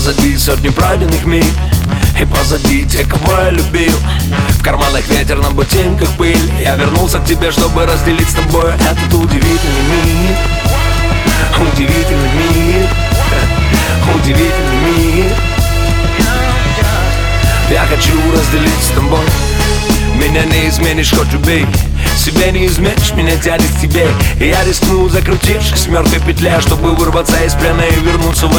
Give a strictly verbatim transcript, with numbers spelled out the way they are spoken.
позади сотни пройденных миль, и позади те, кого я любил. В карманах ветер, на ботинках пыль. Я вернулся к тебе, чтобы разделить с тобой этот удивительный мир. Удивительный мир. Удивительный мир. Я хочу разделить с тобой. Меня не изменишь, хоть убей. Себя не изменишь, меня тянет к тебе. И я рискну, закрутившись в мертвой петле, чтобы вырваться из плена и вернуться в